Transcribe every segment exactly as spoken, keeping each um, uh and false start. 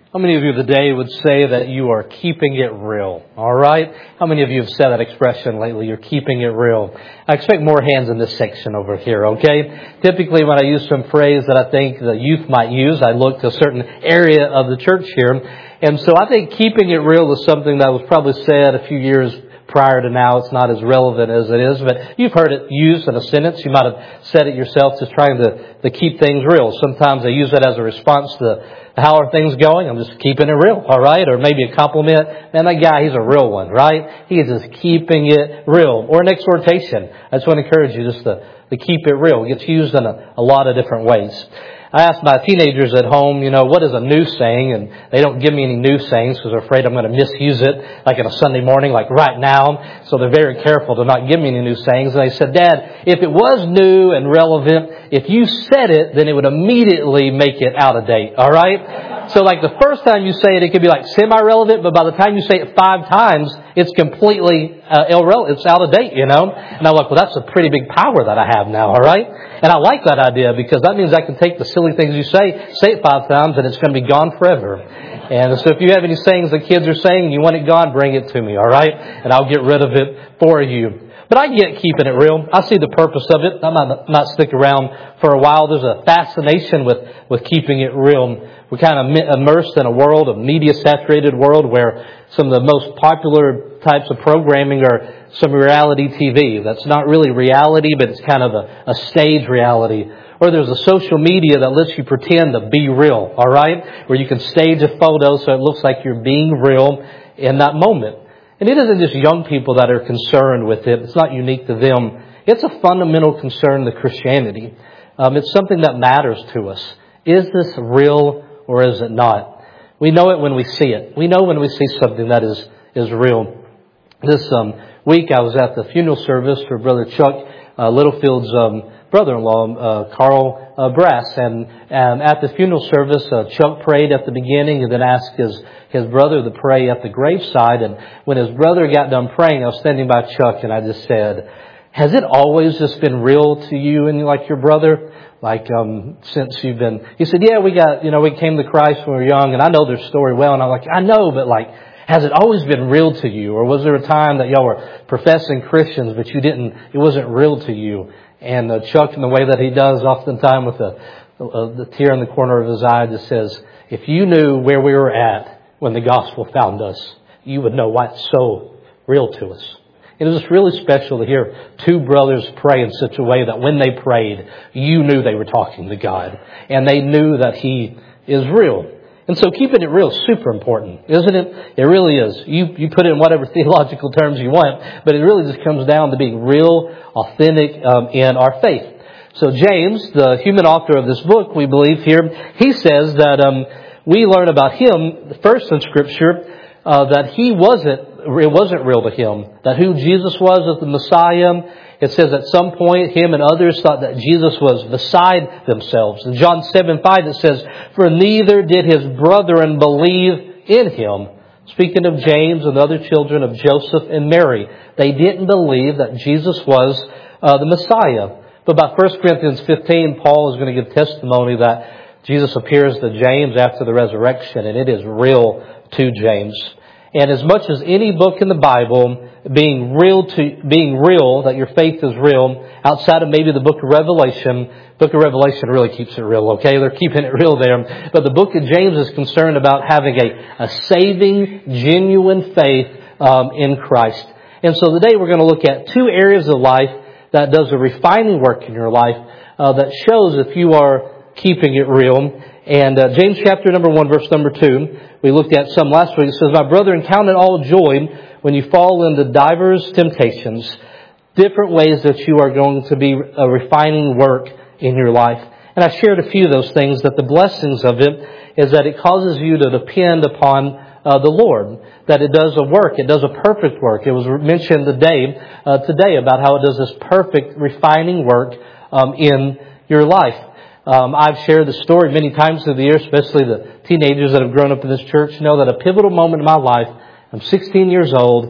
How many of you today would say that you are keeping it real? All right? How many of you have said that expression lately? You're keeping it real. I expect more hands in this section over here, okay? Typically when I use some phrase that I think the youth might use, I look to a certain area of the church here. And so I think keeping it real is something that was probably said a few years prior to now. It's not as relevant as it is, but you've heard it used in a sentence. You might have said it yourself, just trying to, to keep things real. Sometimes I use it as a response to how are things going? I'm just keeping it real, all right? Or maybe a compliment. Man, that guy, he's a real one, right? He is just keeping it real. Or an exhortation. I just want to encourage you just to, to keep it real. It gets used in a, a lot of different ways. I asked my teenagers at home, you know, what is a new saying? And they don't give me any new sayings because they're afraid I'm going to misuse it, like on a Sunday morning, like right now. So they're very careful to not give me any new sayings. And they said, Dad, if it was new and relevant, if you said it, then it would immediately make it out of date. All right? So like the first time you say it, it could be like semi-relevant, but by the time you say it five times, it's completely uh, irrelevant. It's out of date, you know? And I'm like, well, that's a pretty big power that I have now, all right? And I like that idea because that means I can take the silly things you say, say it five times, and it's going to be gone forever. And so if you have any sayings the kids are saying and you want it gone, bring it to me, all right? And I'll get rid of it for you. But I get keeping it real. I see the purpose of it. I might not stick around for a while. There's a fascination with, with keeping it real. We're kind of immersed in a world, a media-saturated world, where some of the most popular types of programming are some reality T V. That's not really reality, but it's kind of a, a stage reality. Or there's a social media that lets you pretend to be real, all right? Where you can stage a photo so it looks like you're being real in that moment. And it isn't just young people that are concerned with it. It's not unique to them. It's a fundamental concern to Christianity. Um, it's something that matters to us. Is this real or is it not? We know it when we see it. We know when we see something that is, is real. This um, week I was at the funeral service for Brother Chuck uh, Littlefield's um, brother-in-law, uh, Carl uh, Brass. And, and at the funeral service, uh, Chuck prayed at the beginning and then asked his, his brother to pray at the graveside. And when his brother got done praying, I was standing by Chuck and I just said, has it always just been real to you and like your brother? Like, um, since you've been, he said, yeah, we got, you know, we came to Christ when we were young and I know their story well. And I'm like, I know, but like, has it always been real to you? Or was there a time that y'all were professing Christians, but you didn't, it wasn't real to you? And uh, Chuck, in the way that he does oftentimes with the, uh, the tear in the corner of his eye, just says, if you knew where we were at when the gospel found us, you would know why it's so real to us. It was just really special to hear two brothers pray in such a way that when they prayed, you knew they were talking to God. And they knew that He is real. And so keeping it real is super important, isn't it? It really is. You you put it in whatever theological terms you want, but it really just comes down to being real, authentic um, in our faith. So James, the human author of this book, we believe here, he says that um, we learn about him first in Scripture uh, that he wasn't it wasn't real to him, that who Jesus was as the Messiah. It says at some point him and others thought that Jesus was beside themselves. In John seven five it says, for neither did his brethren believe in him. Speaking of James and the other children of Joseph and Mary, they didn't believe that Jesus was uh, the Messiah. But by First Corinthians fifteen, Paul is going to give testimony that Jesus appears to James after the resurrection, and it is real to James. And as much as any book in the Bible being real to being real, that your faith is real, outside of maybe the book of Revelation, book of Revelation really keeps it real, okay? They're keeping it real there. But the book of James is concerned about having a, a saving, genuine faith um, in Christ. And so today we're going to look at two areas of life that does a refining work in your life uh, that shows if you are keeping it real. And uh, James chapter number one, verse number two, we looked at some last week. It says, my brethren, count it all joy when you fall into divers temptations, different ways that you are going to be a refining work in your life. And I shared a few of those things, that the blessings of it is that it causes you to depend upon uh, the Lord, that it does a work, it does a perfect work. It was mentioned today, uh, today about how it does this perfect refining work um, in your life. Um, I've shared the story many times through the years, especially the teenagers that have grown up in this church know that a pivotal moment in my life, I'm sixteen years old,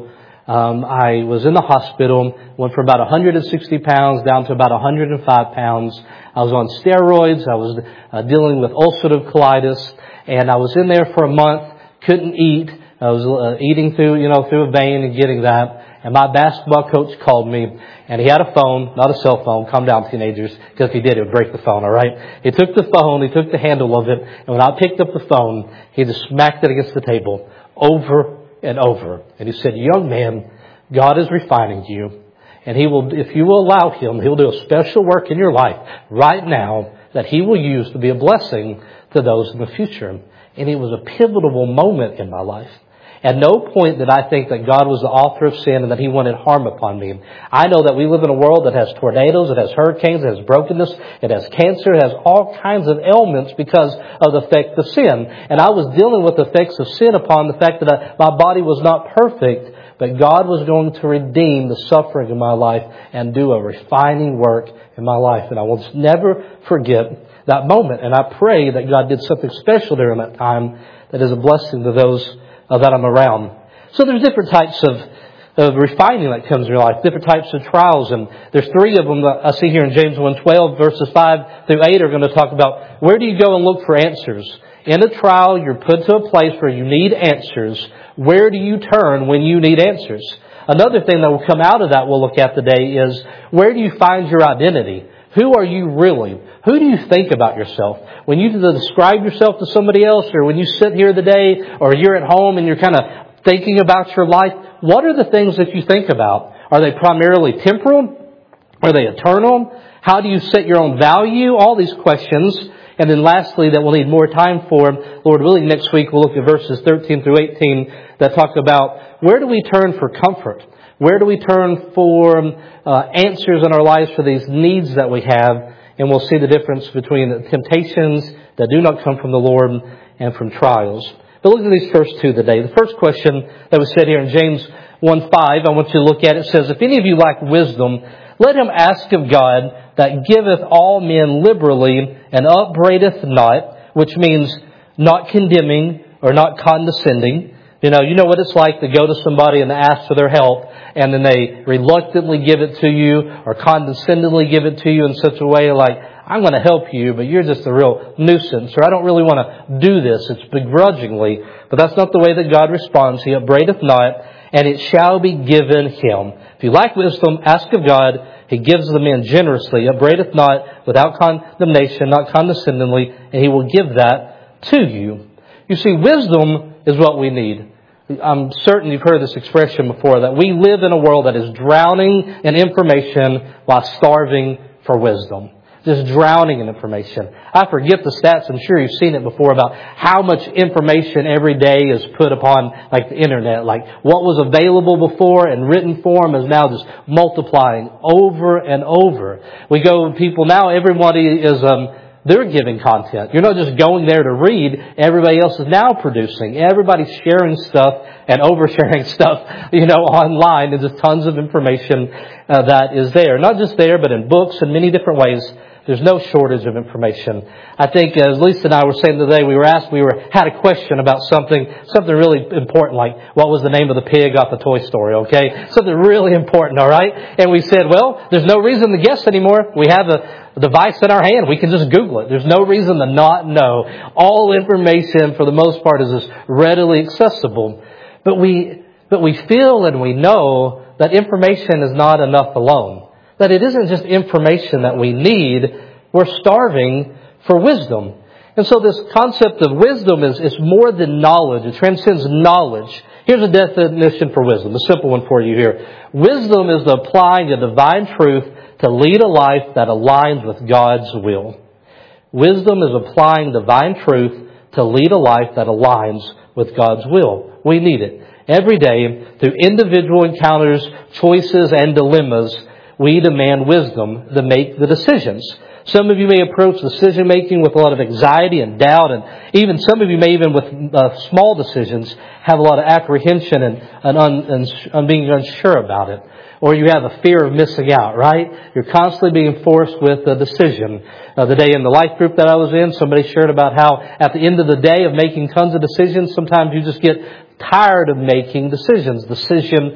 Um, I was in the hospital, went from about one hundred sixty pounds down to about one hundred five pounds. I was on steroids. I was uh, dealing with ulcerative colitis, and I was in there for a month, couldn't eat. I was uh, eating through, you know, through a vein and getting that. And my basketball coach called me, and he had a phone, not a cell phone. Calm down, teenagers, because if he did, he would break the phone, all right? He took the phone, he took the handle of it, and when I picked up the phone, he just smacked it against the table over and over. And he said, young man, God is refining you, and He will, if you will allow Him, He'll do a special work in your life right now that He will use to be a blessing to those in the future. And it was a pivotal moment in my life. At no point did I think that God was the author of sin and that He wanted harm upon me. I know that we live in a world that has tornadoes, it has hurricanes, it has brokenness, it has cancer, it has all kinds of ailments because of the effect of sin. And I was dealing with the effects of sin upon the fact that I, my body was not perfect, but God was going to redeem the suffering in my life and do a refining work in my life. And I will just never forget that moment. And I pray that God did something special during that time that is a blessing to those Uh, that I'm around. So there's different types of, of refining that comes in your life, different types of trials, and there's three of them that I see here in James one twelve, verses five through eight are going to talk about where do you go and look for answers. In a trial, you're put to a place where you need answers. Where do you turn when you need answers? Another thing that will come out of that we'll look at today is where do you find your identity? Who are you really? Who do you think about yourself? When you describe yourself to somebody else, or when you sit here today, or you're at home and you're kind of thinking about your life, what are the things that you think about? Are they primarily temporal? Are they eternal? How do you set your own value? All these questions. And then lastly, that we'll need more time for, Lord willing, next week we'll look at verses thirteen through eighteen that talk about where do we turn for comfort? Where do we turn for uh, answers in our lives for these needs that we have? And we'll see the difference between the temptations that do not come from the Lord and from trials. But look at these first two today. The first question that was said here in James one five, I want you to look at it. It says, if any of you lack wisdom, let him ask of God that giveth all men liberally and upbraideth not, which means not condemning or not condescending. You know, you know what it's like to go to somebody and ask for their help, and then they reluctantly give it to you or condescendingly give it to you in such a way like, I'm going to help you, but you're just a real nuisance, or I don't really want to do this. It's begrudgingly. But that's not the way that God responds. He upbraideth not, and it shall be given him. If you lack wisdom, ask of God. He gives the men generously. Upbraideth not, without condemnation, not condescendingly, and He will give that to you. You see, wisdom is what we need. I'm certain you've heard this expression before, that we live in a world that is drowning in information while starving for wisdom. Just drowning in information. I forget the stats, I'm sure you've seen it before, about how much information every day is put upon like the internet. Like what was available before in written form is now just multiplying over and over. We go, people now, everybody is um they're giving content. You're not just going there to read. Everybody else is now producing. Everybody's sharing stuff and oversharing stuff, you know, online. There's just tons of information uh, that is there. Not just there, but in books and many different ways. There's no shortage of information. I think, as Lisa and I were saying today, we were asked, we were had a question about something, something really important, like what was the name of the pig off the Toy Story, okay? Something really important, all right? And we said, well, there's no reason to guess anymore. We have a device in our hand. We can just Google it. There's no reason to not know. All information, for the most part, is just readily accessible. But we, but we feel and we know that information is not enough alone. That it isn't just information that we need. We're starving for wisdom. And so this concept of wisdom is, is more than knowledge. It transcends knowledge. Here's a definition for wisdom, a simple one for you here. Wisdom is the applying of divine truth to lead a life that aligns with God's will. Wisdom is applying divine truth to lead a life that aligns with God's will. We need it. Every day, through individual encounters, choices, and dilemmas, we demand wisdom to make the decisions. Some of you may approach decision-making with a lot of anxiety and doubt, and even some of you may, even with uh, small decisions, have a lot of apprehension and, and, un, and, and being unsure about it. Or you have a fear of missing out, right? You're constantly being forced with a decision. Uh, the day in the life group that I was in, somebody shared about how at the end of the day of making tons of decisions, sometimes you just get tired of making decisions. Decision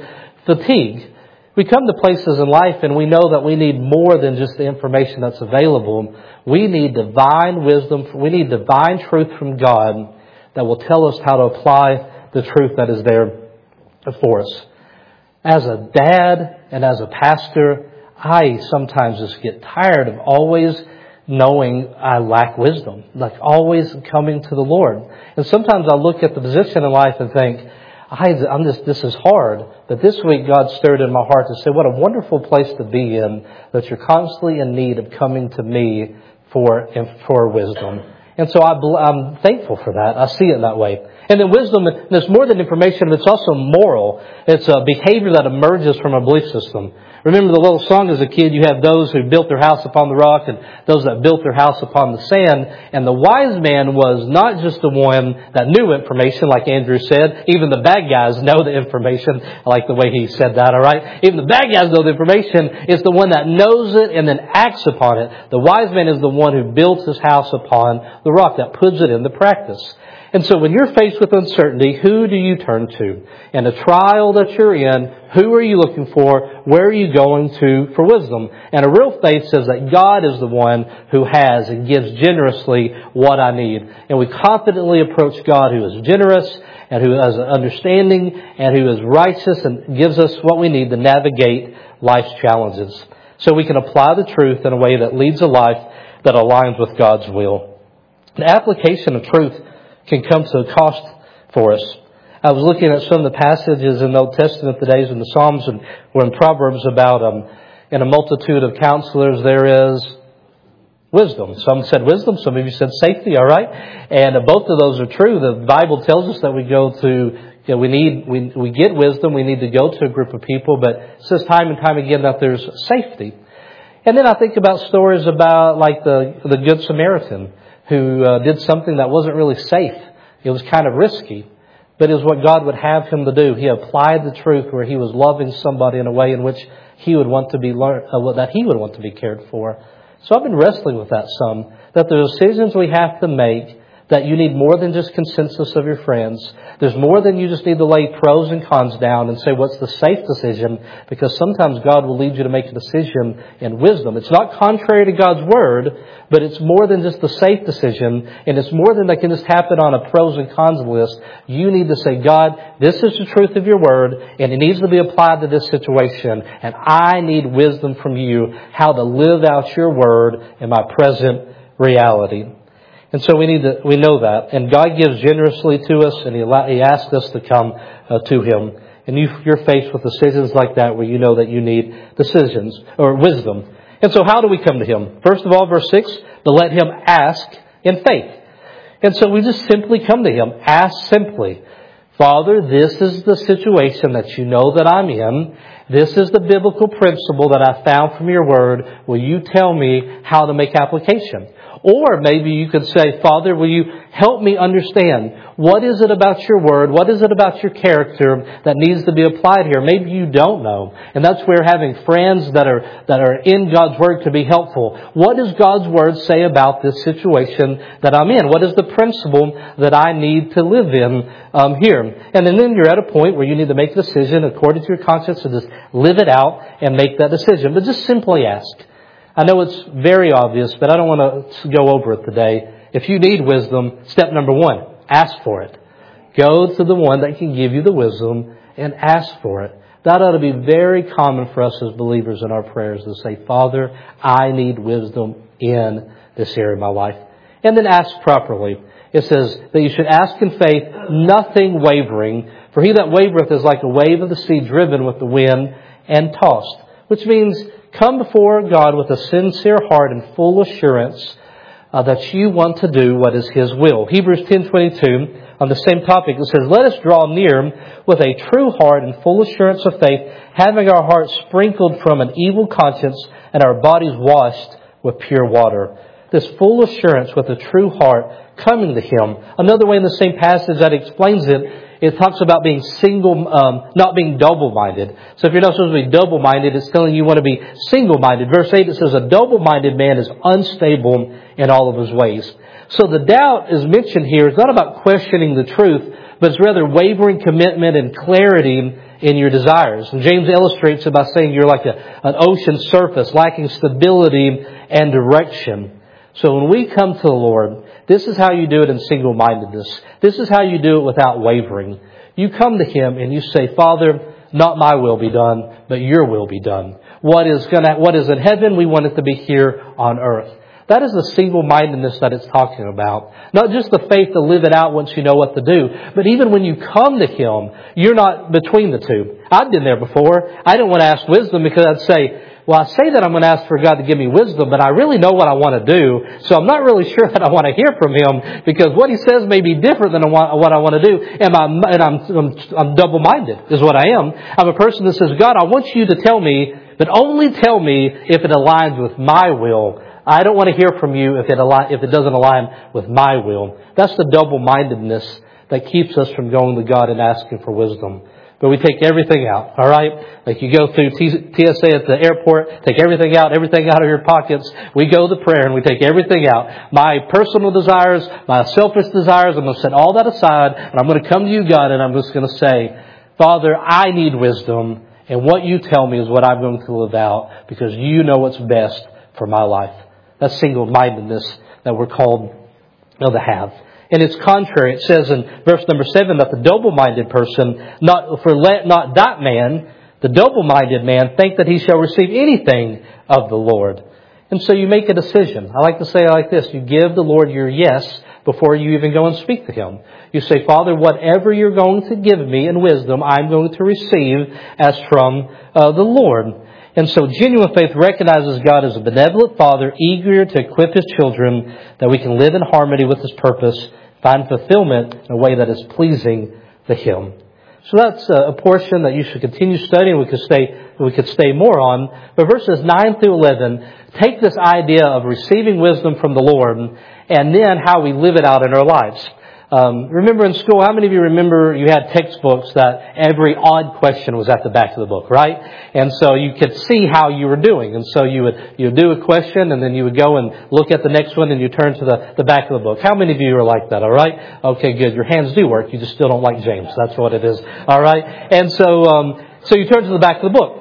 fatigue. We come to places in life and we know that we need more than just the information that's available. We need divine wisdom. We need divine truth from God that will tell us how to apply the truth that is there for us. As a dad and as a pastor, I sometimes just get tired of always knowing I lack wisdom, like always coming to the Lord. And sometimes I look at the position in life and think, I, I'm just, this is hard. But this week God stirred in my heart to say, what a wonderful place to be in, that you're constantly in need of coming to me for, for wisdom. And so I, I'm thankful for that. I see it that way. And then wisdom, it's more than information, but it's also moral. It's a behavior that emerges from a belief system. Remember the little song as a kid, you have those who built their house upon the rock and those that built their house upon the sand. And the wise man was not just the one that knew information, like Andrew said. Even the bad guys know the information. I like the way he said that, all right? Even the bad guys know the information. It's the one that knows it and then acts upon it. The wise man is the one who built his house upon the rock, that puts it into practice. And so when you're faced with uncertainty, who do you turn to? In a trial that you're in, who are you looking for? Where are you going to for wisdom? And a real faith says that God is the one who has and gives generously what I need. And we confidently approach God who is generous and who has understanding and who is righteous and gives us what we need to navigate life's challenges. So we can apply the truth in a way that leads a life that aligns with God's will. The application of truth can come to a cost for us. I was looking at some of the passages in the Old Testament, the days in the Psalms and or in Proverbs about um, in a multitude of counselors there is wisdom. Some said wisdom, some of you said safety, all right? And uh, both of those are true. The Bible tells us that we go to, you know, we need, we, we get wisdom, we need to go to a group of people, but it says time and time again that there's safety. And then I think about stories about like the, the Good Samaritan who uh, did something that wasn't really safe. It was kind of risky, but it was what God would have him to do. He applied the truth where he was loving somebody in a way in which he would want to be learned, uh, that he would want to be cared for. So I've been wrestling with that some, that the decisions we have to make, that you need more than just consensus of your friends. There's more than you just need to lay pros and cons down and say what's the safe decision, because sometimes God will lead you to make a decision in wisdom. It's not contrary to God's word, but it's more than just the safe decision, and it's more than that can just happen on a pros and cons list. You need to say, God, this is the truth of your word, and it needs to be applied to this situation, and I need wisdom from you how to live out your word in my present reality. And so we need to, we know that. And God gives generously to us, and He, allow, he asks us to come uh, to Him. And you, you're faced with decisions like that where you know that you need decisions or wisdom. And so how do we come to Him? First of all, verse six, to let Him ask in faith. And so we just simply come to Him. Ask simply. Father, this is the situation that you know that I'm in. This is the biblical principle that I found from your word. Will you tell me how to make application? Or maybe you could say, Father, will you help me understand what is it about your word? What is it about your character that needs to be applied here? Maybe you don't know. And that's where having friends that are, that are in God's word could be helpful. What does God's word say about this situation that I'm in? What is the principle that I need to live in um, here? And then, then you're at a point where you need to make a decision according to your conscience and just live it out and make that decision. But just simply ask. I know it's very obvious, but I don't want to go over it today. If you need wisdom, step number one, ask for it. Go to the one that can give you the wisdom and ask for it. That ought to be very common for us as believers in our prayers to say, Father, I need wisdom in this area of my life. And then ask properly. It says that you should ask in faith, nothing wavering. For he that wavereth is like a wave of the sea driven with the wind and tossed. Which means come before God with a sincere heart and full assurance uh, that you want to do what is His will. Hebrews ten twenty-two, on the same topic, it says, let us draw near with a true heart and full assurance of faith, having our hearts sprinkled from an evil conscience and our bodies washed with pure water. This full assurance with a true heart coming to Him. Another way in the same passage that explains it, it talks about being single, um, not being double-minded. So if you're not supposed to be double-minded, it's telling you you want to be single-minded. Verse eight, it says, a double-minded man is unstable in all of his ways. So the doubt is mentioned here. It's not about questioning the truth, but it's rather wavering commitment and clarity in your desires. And James illustrates it by saying you're like a, an ocean surface, lacking stability and direction. So when we come to the Lord, this is how you do it in single-mindedness. This is how you do it without wavering. You come to Him and you say, Father, not my will be done, but your will be done. What is gonna, what is in heaven, we want it to be here on earth. That is the single-mindedness that it's talking about. Not just the faith to live it out once you know what to do, but even when you come to Him, you're not between the two. I've been there before. I didn't want to ask wisdom because I'd say, well, I say that I'm going to ask for God to give me wisdom, but I really know what I want to do, so I'm not really sure that I want to hear from Him because what He says may be different than what I want to do, and I'm, and I'm, I'm, I'm double-minded is what I am. I'm a person that says, God, I want you to tell me, but only tell me if it aligns with my will. I don't want to hear from you if it align, if it doesn't align with my will. That's the double-mindedness that keeps us from going to God and asking for wisdom. But we take everything out, all right? Like you go through T S A at the airport, take everything out, everything out of your pockets. We go to prayer and we take everything out. My personal desires, my selfish desires, I'm going to set all that aside and I'm going to come to you, God, and I'm just going to say, Father, I need wisdom, and what you tell me is what I'm going to live out because you know what's best for my life. That's single-mindedness that we're called to have. And it's contrary. It says in verse number seven that the double-minded person, not for let not that man, the double-minded man, think that he shall receive anything of the Lord. And so you make a decision. I like to say it like this. You give the Lord your yes before you even go and speak to Him. You say, Father, whatever you're going to give me in wisdom, I'm going to receive as from uh, the Lord. And so genuine faith recognizes God as a benevolent Father, eager to equip His children, that we can live in harmony with His purpose, find fulfillment in a way that is pleasing to Him. So that's a portion that you should continue studying. We could stay, we could stay more on. But verses nine through eleven take this idea of receiving wisdom from the Lord and then how we live it out in our lives. Um, remember in school, how many of you remember you had textbooks that every odd question was at the back of the book, right? And so you could see how you were doing. And so you would, you would do a question and then you would go and look at the next one and you turn to the, the back of the book. How many of you are like that, all right? Okay, good. Your hands do work. You just still don't like James. That's what it is, all right? And so, um, so you turn to the back of the book.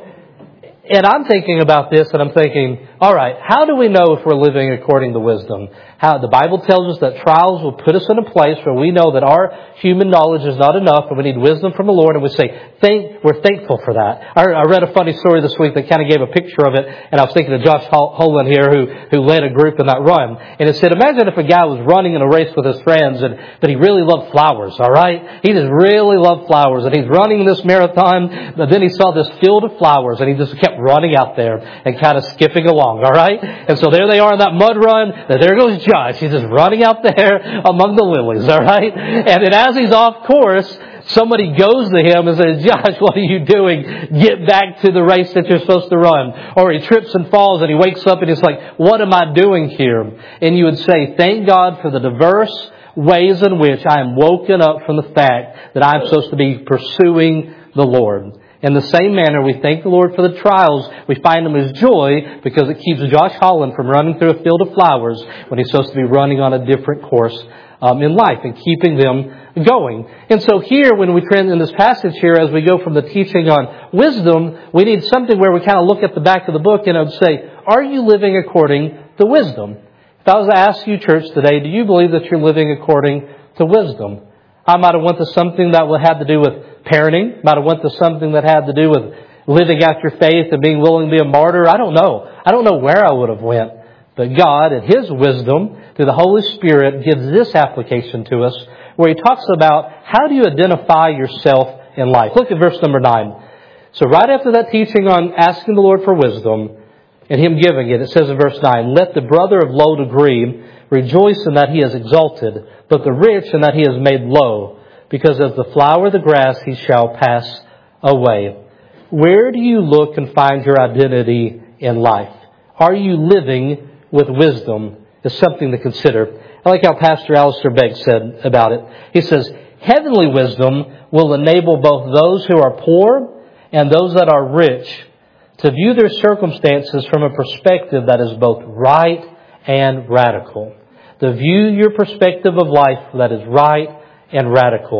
And I'm thinking about this and I'm thinking, all right, how do we know if we're living according to wisdom? How the Bible tells us that trials will put us in a place where we know that our human knowledge is not enough and we need wisdom from the Lord, and we say, thank, we're thankful for that. I, I read a funny story this week that kind of gave a picture of it, and I was thinking of Josh Holland here who, who led a group in that run. And it said, imagine if a guy was running in a race with his friends, and but he really loved flowers, all right? He just really loved flowers, and he's running this marathon, but then he saw this field of flowers, and he just kept running out there and kind of skipping along, all right? And so there they are in that mud run, and there goes Josh. He's just running out there among the lilies, all right? And then as he's off course, somebody goes to him and says, Josh, what are you doing? Get back to the race that you're supposed to run. Or he trips and falls and he wakes up and he's like, what am I doing here? And you would say, thank God for the diverse ways in which I am woken up from the fact that I'm supposed to be pursuing the Lord. In the same manner, we thank the Lord for the trials. We find them as joy because it keeps Josh Holland from running through a field of flowers when he's supposed to be running on a different course um, in life and keeping them going. And so here, when we trend in this passage here, as we go from the teaching on wisdom, we need something where we kind of look at the back of the book and I would say, are you living according to wisdom? If I was to ask you, church, today, do you believe that you're living according to wisdom? I might have went to something that would have to do with parenting. Might have went to something that had to do with living out your faith and being willing to be a martyr. I don't know. I don't know where I would have went. But God, in His wisdom, through the Holy Spirit, gives this application to us where He talks about how do you identify yourself in life. Look at verse number nine. So right after that teaching on asking the Lord for wisdom and Him giving it, it says in verse nine, let the brother of low degree rejoice in that he is exalted, but the rich in that he is made low, because as the flower of the grass he shall pass away. Where do you look and find your identity in life? Are you living with wisdom? Is something to consider. I like how Pastor Alistair Begg said about it. He says, heavenly wisdom will enable both those who are poor and those that are rich to view their circumstances from a perspective that is both right and radical. To view your perspective of life that is right and radical.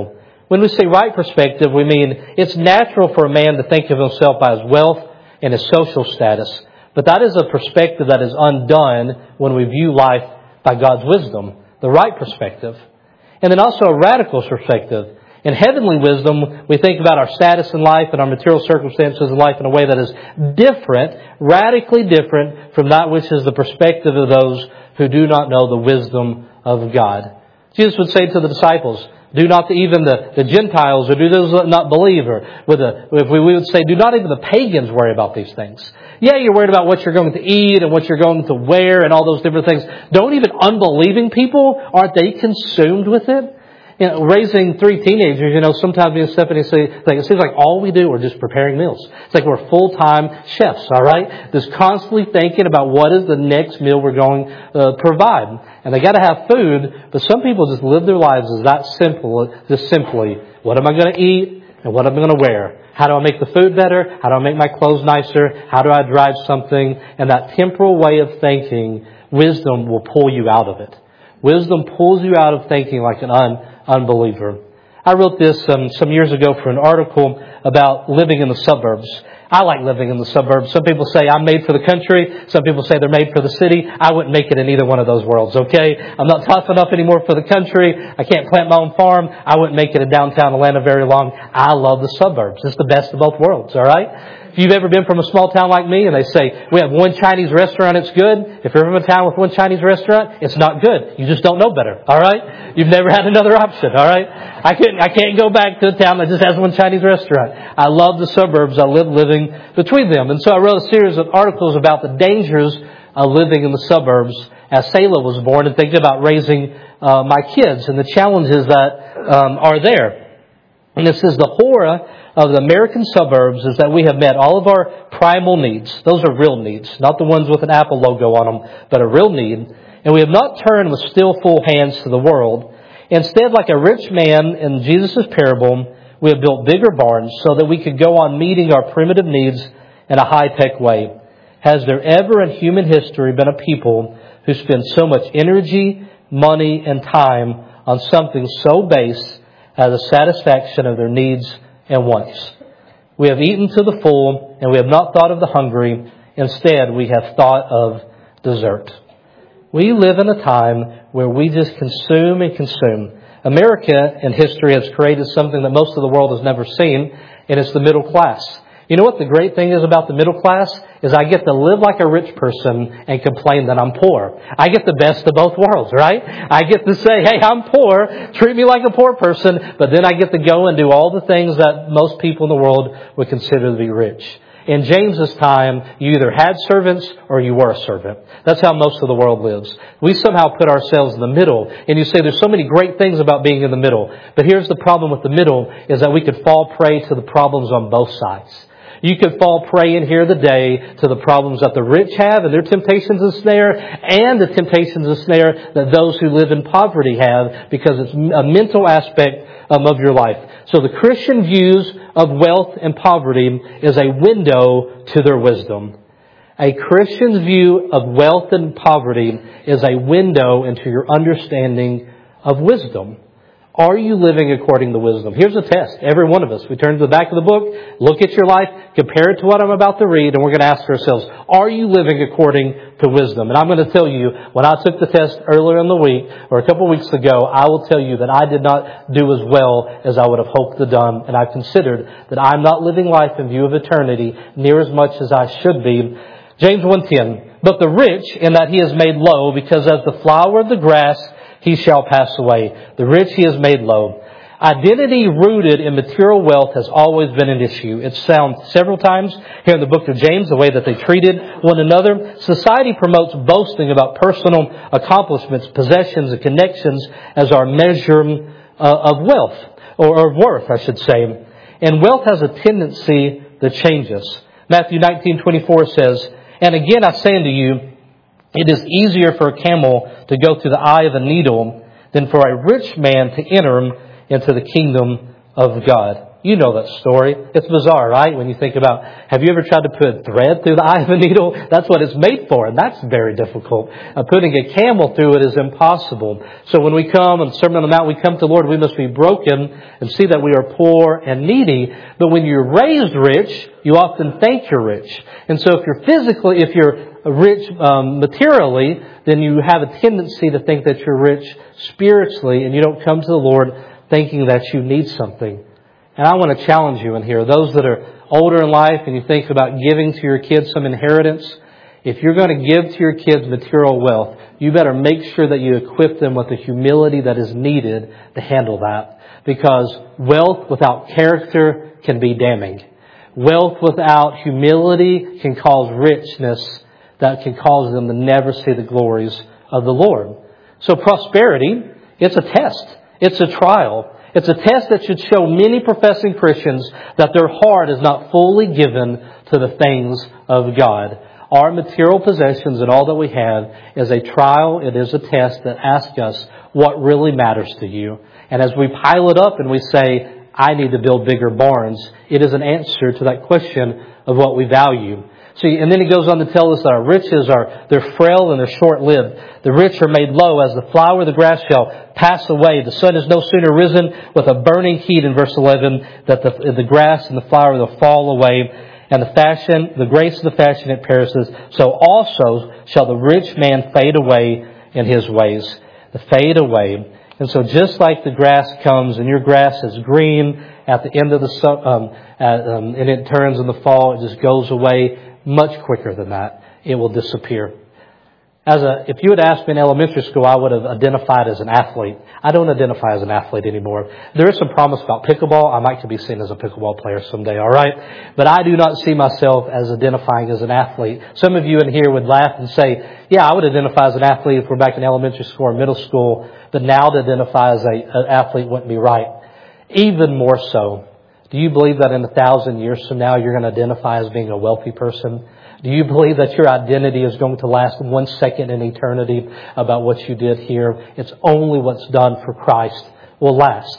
When we say right perspective, we mean it's natural for a man to think of himself by his wealth and his social status. But that is a perspective that is undone when we view life by God's wisdom, the right perspective. And then also a radical perspective. In heavenly wisdom, we think about our status in life and our material circumstances in life in a way that is different, radically different from that which is the perspective of those who do not know the wisdom of God. Jesus would say to the disciples, do not even the, the Gentiles or do those that not believe, or with a, if we, we would say, do not even the pagans worry about these things. Yeah, you're worried about what you're going to eat and what you're going to wear and all those different things. Don't even unbelieving people, aren't they consumed with it? You know, raising three teenagers, you know, sometimes me and Stephanie say, like, it seems like all we do are just preparing meals. It's like we're full-time chefs, all right? Just constantly thinking about what is the next meal we're going to uh, provide. And they got to have food, but some people just live their lives as that simple, just simply, what am I going to eat and what am I going to wear? How do I make the food better? How do I make my clothes nicer? How do I drive something? And that temporal way of thinking, wisdom will pull you out of it. Wisdom pulls you out of thinking like an un, unbeliever. I wrote this um, some years ago for an article about living in the suburbs. I like living in the suburbs. Some people say I'm made for the country. Some people say they're made for the city. I wouldn't make it in either one of those worlds, okay? I'm not tough enough anymore for the country. I can't plant my own farm. I wouldn't make it in downtown Atlanta very long. I love the suburbs. It's the best of both worlds, all right? If you've ever been from a small town like me and they say, we have one Chinese restaurant, it's good. If you're from a town with one Chinese restaurant, it's not good. You just don't know better, all right? You've never had another option, all right? I couldn't, I can't go back to a town that just has one Chinese restaurant. I love the suburbs. I live living between them. And so I wrote a series of articles about the dangers of living in the suburbs as Selah was born and thinking about raising uh, my kids and the challenges that um, are there. And this is the horror of the American suburbs is that we have met all of our primal needs. Those are real needs, not the ones with an Apple logo on them, but a real need. And we have not turned with still full hands to the world. Instead, like a rich man in Jesus' parable, we have built bigger barns so that we could go on meeting our primitive needs in a high-tech way. Has there ever in human history been a people who spend so much energy, money, and time on something so base as the satisfaction of their needs and wants? We have eaten to the full, and we have not thought of the hungry. Instead, we have thought of dessert. We live in a time where we just consume and consume. America in history has created something that most of the world has never seen, and it's the middle class. You know what the great thing is about the middle class? Is I get to live like a rich person and complain that I'm poor. I get the best of both worlds, right? I get to say, hey, I'm poor, treat me like a poor person, but then I get to go and do all the things that most people in the world would consider to be rich. In James's time, you either had servants or you were a servant. That's how most of the world lives. We somehow put ourselves in the middle. And you say there's so many great things about being in the middle. But here's the problem with the middle is that we could fall prey to the problems on both sides. You could fall prey in here today to the problems that the rich have and their temptations and snare, and the temptations and snare that those who live in poverty have, because it's a mental aspect um, of your life. So the Christian views of wealth and poverty is a window to their wisdom. A Christian's view of wealth and poverty is a window into your understanding of wisdom. Are you living according to wisdom? Here's a test. Every one of us. We turn to the back of the book, look at your life, compare it to what I'm about to read, and we're going to ask ourselves, are you living according to wisdom? And I'm going to tell you, when I took the test earlier in the week, or a couple of weeks ago, I will tell you that I did not do as well as I would have hoped to done. And I've considered that I'm not living life in view of eternity near as much as I should be. James one ten, but the rich in that he is made low, because as the flower of the grass, he shall pass away. The rich he has made low. Identity rooted in material wealth has always been an issue. It's found several times here in the book of James, the way that they treated one another. Society promotes boasting about personal accomplishments, possessions, and connections as our measure uh, of wealth, or of worth, I should say. And wealth has a tendency to change us. Matthew nineteen twenty-four says, and again I say unto you, it is easier for a camel to go through the eye of a needle than for a rich man to enter into the kingdom of God. You know that story. It's bizarre, right? When you think about, have you ever tried to put thread through the eye of a needle? That's what it's made for, and that's very difficult. Uh, putting a camel through it is impossible. So when we come on Sermon on the Mount, we come to the Lord, we must be broken and see that we are poor and needy. But when you're raised rich, you often think you're rich. And so if you're physically, if you're rich um, materially, then you have a tendency to think that you're rich spiritually, and you don't come to the Lord thinking that you need something. And I want to challenge you in here. Those that are older in life and you think about giving to your kids some inheritance, if you're going to give to your kids material wealth, you better make sure that you equip them with the humility that is needed to handle that. Because wealth without character can be damning. Wealth without humility can cause richness that can cause them to never see the glories of the Lord. So prosperity, it's a test. It's a trial. It's a test that should show many professing Christians that their heart is not fully given to the things of God. Our material possessions and all that we have is a trial. It is a test that asks us what really matters to you. And as we pile it up and we say, I need to build bigger barns, it is an answer to that question of what we value. See, and then he goes on to tell us that our riches are, they're frail and they're short-lived. The rich are made low as the flower of the grass shall pass away. The sun is no sooner risen with a burning heat in verse eleven that the, the grass and the flower will fall away, and the fashion, the grace of the fashion it perishes. So also shall the rich man fade away in his ways. The fade away. And so just like the grass comes and your grass is green at the end of the sun, um, at, um, and it turns in the fall, it just goes away. Much quicker than that, it will disappear. As a, if you had asked me in elementary school, I would have identified as an athlete. I don't identify as an athlete anymore. There is some promise about pickleball. I might could be seen as a pickleball player someday, all right? But I do not see myself as identifying as an athlete. Some of you in here would laugh and say, yeah, I would identify as an athlete if we're back in elementary school or middle school, but now to identify as a, an athlete wouldn't be right. Even more so. Do you believe that in a thousand years from now you're going to identify as being a wealthy person? Do you believe that your identity is going to last one second in eternity about what you did here? It's only what's done for Christ will last.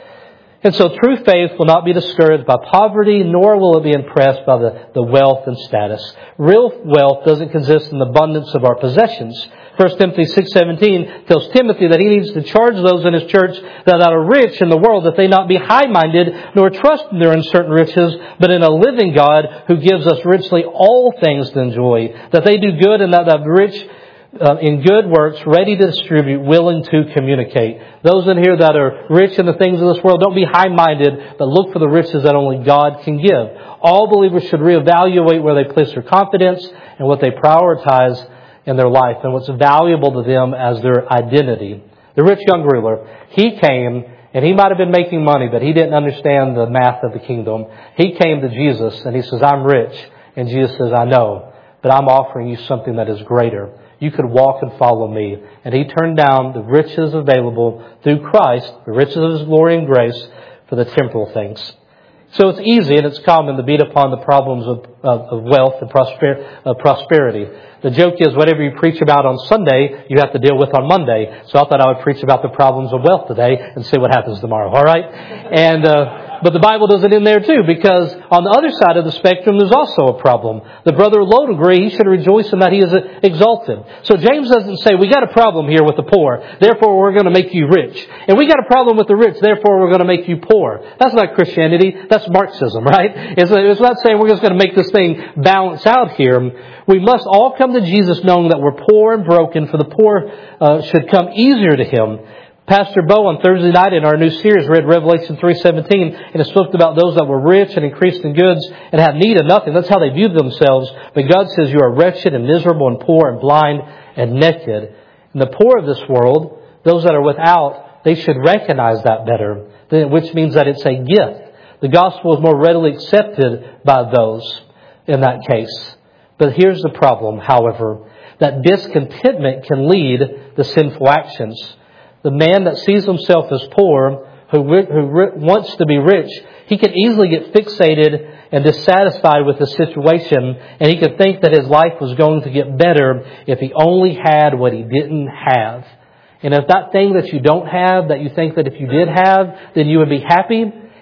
And so true faith will not be discouraged by poverty, nor will it be impressed by the, the wealth and status. Real wealth doesn't consist in the abundance of our possessions. First Timothy six seventeen tells Timothy that he needs to charge those in his church that are rich in the world, that they not be high-minded, nor trust in their uncertain riches, but in a living God who gives us richly all things to enjoy. That they do good and that they are rich uh, in good works, ready to distribute, willing to communicate. Those in here that are rich in the things of this world, don't be high-minded, but look for the riches that only God can give. All believers should reevaluate where they place their confidence and what they prioritize in their life and what's valuable to them as their identity. The rich young ruler, he came and he might have been making money, but he didn't understand the math of the kingdom. He came to Jesus and he says, I'm rich. And Jesus says, I know, but I'm offering you something that is greater. You could walk and follow me. And he turned down the riches available through Christ, the riches of his glory and grace, for the temporal things. So it's easy and it's common to beat upon the problems of, of, of wealth and prosper, of prosperity. The joke is whatever you preach about on Sunday, you have to deal with on Monday. So I thought I would preach about the problems of wealth today and see what happens tomorrow. All right? And, uh, but the Bible does it in there too, because on the other side of the spectrum, there's also a problem. The brother of low degree, he should rejoice in that he is exalted. So James doesn't say, we got a problem here with the poor, therefore we're going to make you rich. And we got a problem with the rich, therefore we're going to make you poor. That's not Christianity. That's Marxism, right? It's, it's not saying we're just going to make this thing balance out here. We must all come to Jesus knowing that we're poor and broken, for the poor uh, should come easier to Him. Pastor Bo on Thursday night in our new series read Revelation three seventeen, and it spoke about those that were rich and increased in goods and have need of nothing. That's how they viewed themselves. But God says you are wretched and miserable and poor and blind and naked. And the poor of this world, those that are without, they should recognize that better, which means that it's a gift. The gospel is more readily accepted by those in that case. But here's the problem, however, that discontentment can lead to sinful actions. The man that sees himself as poor, who, who wants to be rich, he can easily get fixated and dissatisfied with the situation, and he could think that his life was going to get better if he only had what he didn't have. And if that thing that you don't have, that you think that if you did have, then you would be happy,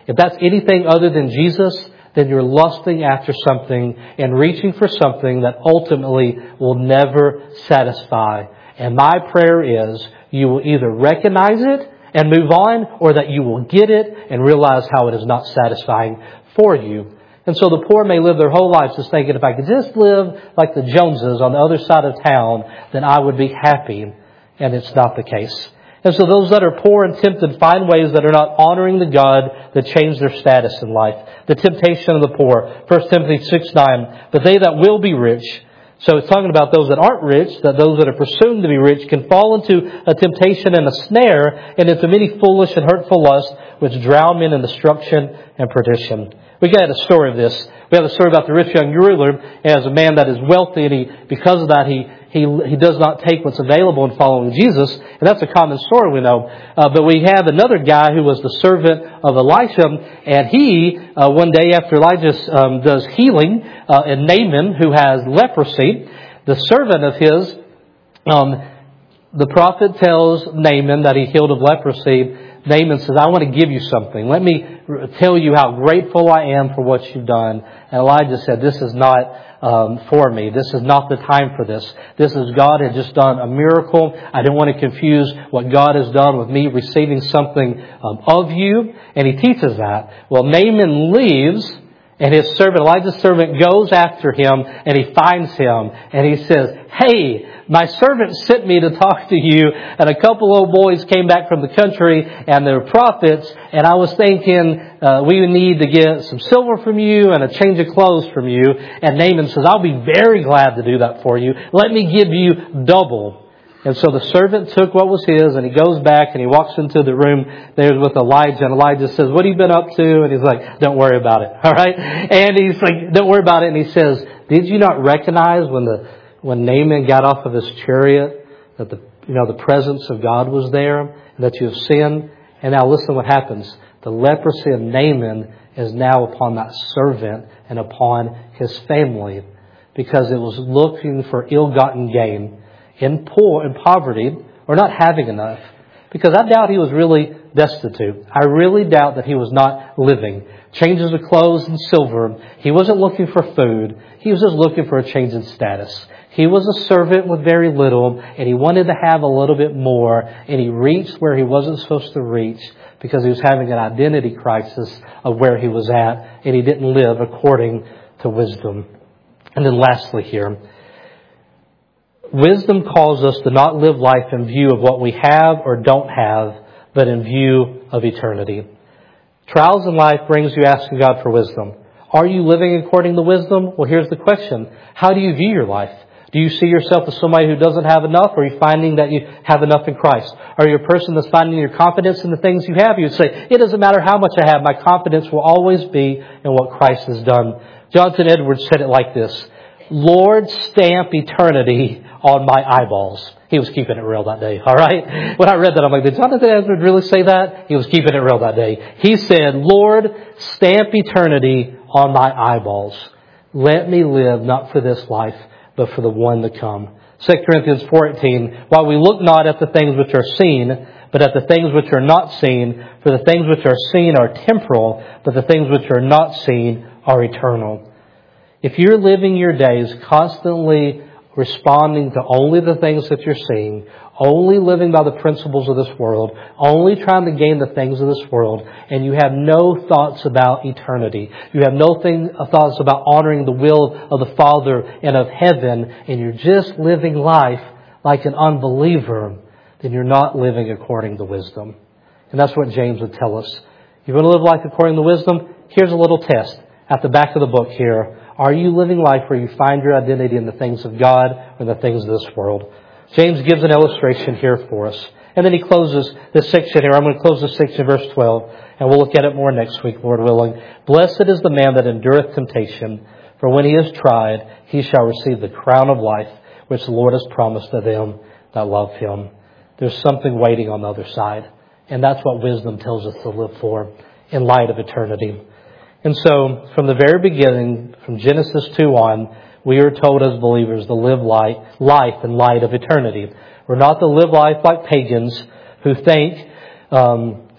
If that's anything other than Jesus, then you're lusting after something and reaching for something that ultimately will never satisfy. And my prayer is you will either recognize it and move on, or that you will get it and realize how it is not satisfying for you. And so the poor may live their whole lives just thinking, if I could just live like the Joneses on the other side of town, then I would be happy. And it's not the case. And so those that are poor and tempted find ways that are not honoring the God that change their status in life. The temptation of the poor. First Timothy six nine. But they that will be rich. So it's talking about those that aren't rich, that those that are pursuing to be rich can fall into a temptation and a snare and into many foolish and hurtful lusts which drown men in destruction and perdition. We got a story of this. We have a story about the rich young ruler as a man that is wealthy, and he, because of that, he he he does not take what's available in following Jesus, and that's a common story we know. Uh, but we have another guy who was the servant of Elisha, and he uh, one day after Elijah um, does healing, uh, and Naaman, who has leprosy, the servant of his, um, the prophet tells Naaman that he healed of leprosy. Naaman says, I want to give you something. Let me tell you how grateful I am for what you've done. And Elijah said, this is not um, for me. This is not the time for this. This is God had just done a miracle. I didn't want to confuse what God has done with me receiving something um, of you. And he teaches that. Well, Naaman leaves. And his servant, Elijah's servant, goes after him and he finds him. And he says, hey, my servant sent me to talk to you. And a couple old boys came back from the country and they're prophets. And I was thinking, uh, we need to get some silver from you and a change of clothes from you. And Naaman says, I'll be very glad to do that for you. Let me give you double. And so the servant took what was his and he goes back and he walks into the room there with Elijah. And Elijah says, what have you been up to? And he's like, don't worry about it. All right. And he's like, don't worry about it. And he says, did you not recognize when the, when Naaman got off of his chariot that the, you know, the presence of God was there and that you have sinned? And now listen to what happens. The leprosy of Naaman is now upon that servant and upon his family because it was looking for ill-gotten gain. In poor, in poverty, or not having enough. Because I doubt he was really destitute. I really doubt that he was not living. Changes of clothes and silver. He wasn't looking for food. He was just looking for a change in status. He was a servant with very little, and he wanted to have a little bit more, and he reached where he wasn't supposed to reach because he was having an identity crisis of where he was at, and he didn't live according to wisdom. And then lastly here, wisdom calls us to not live life in view of what we have or don't have, but in view of eternity. Trials in life brings you asking God for wisdom. Are you living according to wisdom? Well, here's the question. How do you view your life? Do you see yourself as somebody who doesn't have enough, or are you finding that you have enough in Christ? Are you a person that's finding your confidence in the things you have? You would say, it doesn't matter how much I have, my confidence will always be in what Christ has done. Jonathan Edwards said it like this, Lord, stamp eternity on my eyeballs. He was keeping it real that day, all right? When I read that, I'm like, did Jonathan Edwards really say that? He was keeping it real that day. He said, Lord, stamp eternity on my eyeballs. Let me live not for this life, but for the one to come. Second Corinthians four eighteen, while we look not at the things which are seen, but at the things which are not seen, for the things which are seen are temporal, but the things which are not seen are eternal. If you're living your days constantly responding to only the things that you're seeing, only living by the principles of this world, only trying to gain the things of this world, and you have no thoughts about eternity, you have no thing, thoughts about honoring the will of the Father and of heaven, and you're just living life like an unbeliever, then you're not living according to wisdom. And that's what James would tell us. You want to live life according to wisdom? Here's a little test at the back of the book here. Are you living life where you find your identity in the things of God or in the things of this world? James gives an illustration here for us. And then he closes this section here. I'm going to close this section, verse twelve, and we'll look at it more next week, Lord willing. Blessed is the man that endureth temptation, for when he is tried, he shall receive the crown of life, which the Lord has promised to them that love him. There's something waiting on the other side. And that's what wisdom tells us to live for in light of eternity. And so, from the very beginning, from Genesis two on, we are told as believers to live life, life in light of eternity. We're not to live life like pagans who think um,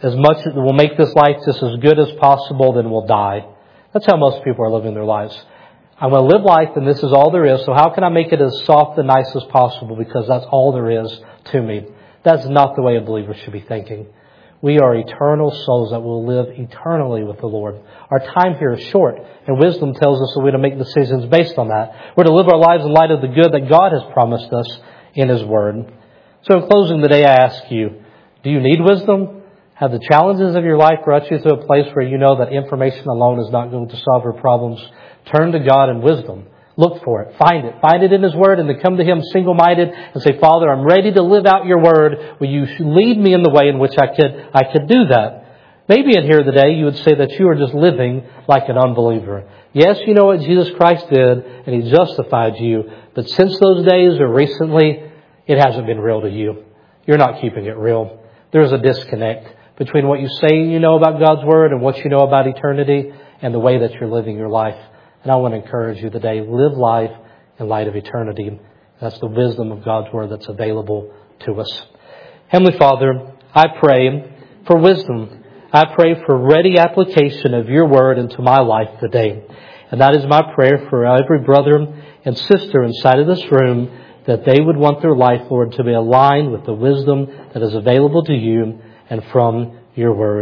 as much as we'll make this life just as good as possible, then we'll die. That's how most people are living their lives. I'm going to live life and this is all there is, so how can I make it as soft and nice as possible because that's all there is to me? That's not the way a believer should be thinking. We are eternal souls that will live eternally with the Lord. Our time here is short, and wisdom tells us that we're to make decisions based on that. We're to live our lives in light of the good that God has promised us in His Word. So in closing today, I ask you, do you need wisdom? Have the challenges of your life brought you to a place where you know that information alone is not going to solve your problems? Turn to God in wisdom. Look for it. Find it. Find it in His Word and then come to Him single-minded and say, Father, I'm ready to live out your Word. Will you lead me in the way in which I could, I could do that? Maybe in here today you would say that you are just living like an unbeliever. Yes, you know what Jesus Christ did and He justified you. But since those days or recently, it hasn't been real to you. You're not keeping it real. There's a disconnect between what you say you know about God's Word and what you know about eternity and the way that you're living your life. And I want to encourage you today, live life in light of eternity. That's the wisdom of God's Word that's available to us. Heavenly Father, I pray for wisdom. I pray for ready application of your Word into my life today. And that is my prayer for every brother and sister inside of this room, that they would want their life, Lord, to be aligned with the wisdom that is available to you and from your Word.